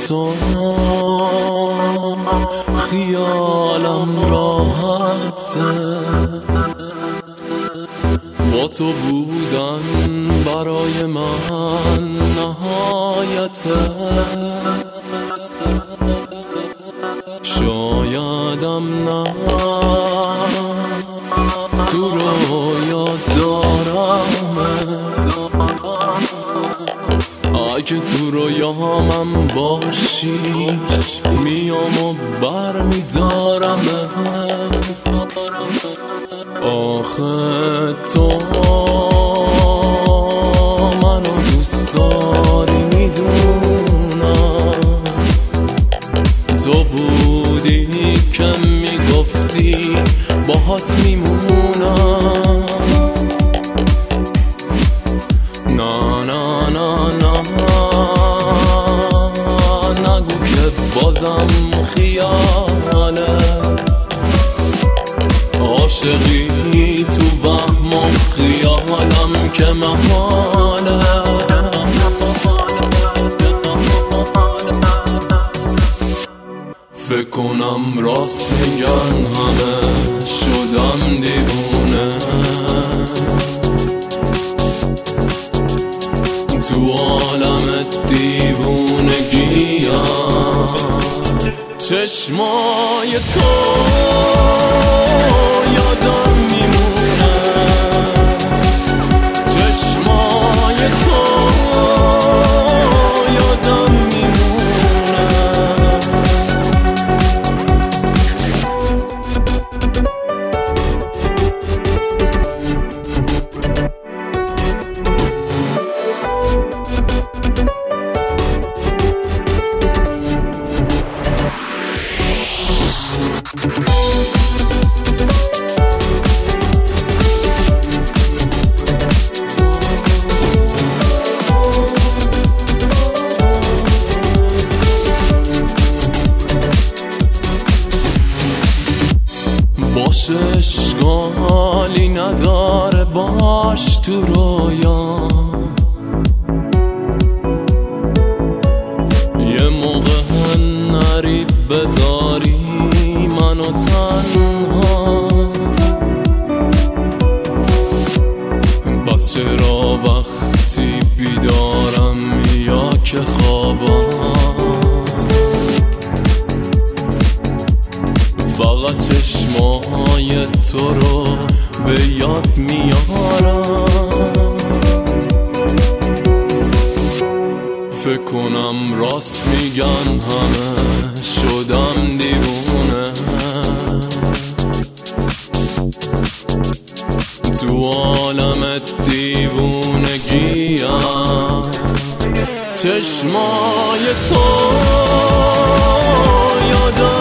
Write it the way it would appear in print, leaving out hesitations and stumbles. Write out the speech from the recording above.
تو خیالم راحته، با تو بودن برای من نهایته. شایدم نه تو رویا دارمت، اگه تو رویامم باشی میام و برمیدارمت. آخه تو منو دوست داری میدونم، تو بودی که میگفتی باهات میمونم. نه نه نه نه نگو که بازم خیاله، عاشقی تو وهم و خیالم که محاله. فکر کنم راست میگن همه شدم دیوونه، تو عالم دیوونگیم چشمای تو یادم میمونه، چشمای تو یادم میمونه. باش اشکالی نداره باش تو رویا، یه موقع نری بذاری منو تنها. پس چرا وقتی بیدارم یا که خوابم فقط چشمای تو رو به یاد میارم. فکر کنم راست میگن همه شدم دیوونه، تو عالم دیوونگیم چشمای تو یادم